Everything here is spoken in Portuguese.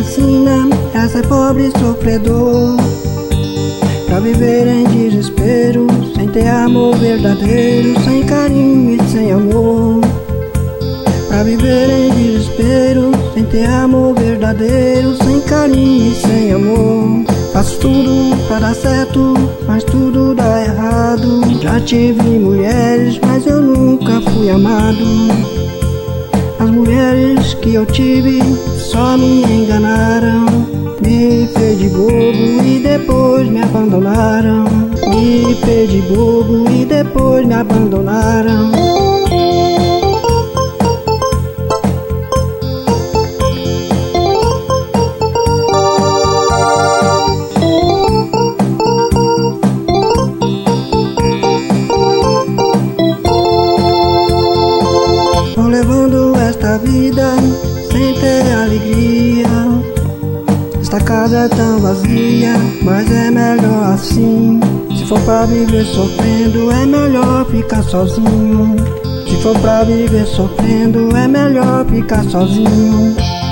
ensina a ser pobre e sofredor, pra viver em desespero, sem ter amor verdadeiro, sem carinho e sem amor. Pra viver em desespero, sem ter amor verdadeiro, sem carinho e sem amor. Faço tudo pra dar certo, mas tudo dá errado. Já tive mulheres, mas eu nunca fui amado. As mulheres que eu tive só me enganaram, me fez de bobo e depois me abandonaram. Me fez de bobo e depois me abandonaram. Vou levando esta vida sem ter alegria. Esta casa é tão vazia, mas é melhor assim. Se for pra viver sofrendo, é melhor ficar sozinho. Se for pra viver sofrendo, é melhor ficar sozinho.